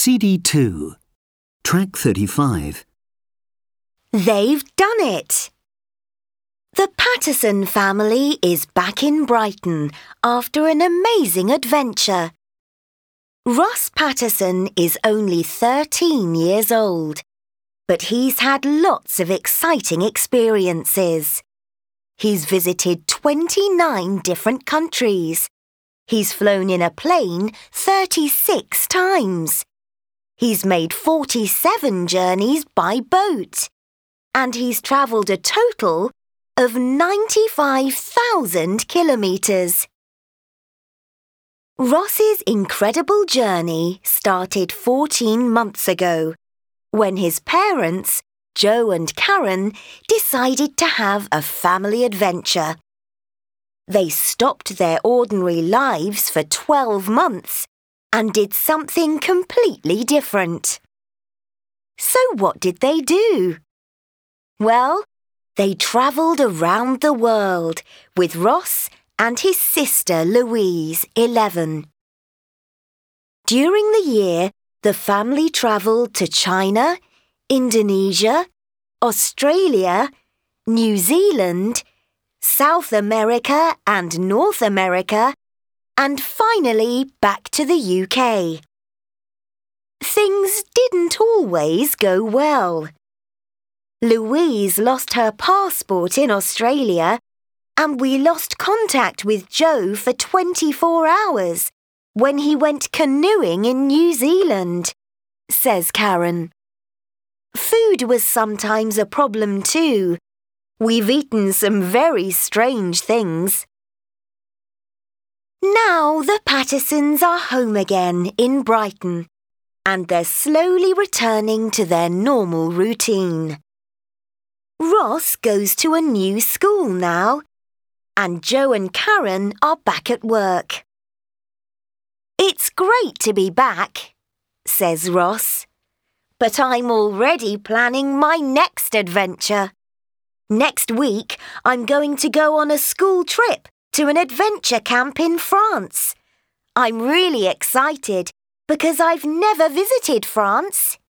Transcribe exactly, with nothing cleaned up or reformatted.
C D two. Track thirty-five. They've done it! The Patterson family is back in Brighton after an amazing adventure. Ross Patterson is only thirteen years old, but he's had lots of exciting experiences. He's visited twenty-nine different countries. He's flown in a plane thirty-six times. He's made forty-seven journeys by boat. And he's travelled a total of ninety-five thousand kilometres. Ross's incredible journey started fourteen months ago, when his parents, Joe and Karen, decided to have a family adventure. They stopped their ordinary lives for twelve months and did something completely different. So what did they do? Well, they travelled around the world with Ross and his sister Louise, eleven. During the year, the family travelled to China, Indonesia, Australia, New Zealand, South America and North America, and finally back to the U K. Things didn't always go well. Louise lost her passport in Australia, and we lost contact with Joe for twenty-four hours when he went canoeing in New Zealand, says Karen. Food was sometimes a problem too. We've eaten some very strange things. Now the Pattersons are home again in Brighton, and they're slowly returning to their normal routine. Ross goes to a new school now, and Joe and Karen are back at work. It's great to be back, says Ross, but I'm already planning my next adventure. Next week, I'm going to go on a school trip to an adventure camp in France. I'm really excited because I've never visited France.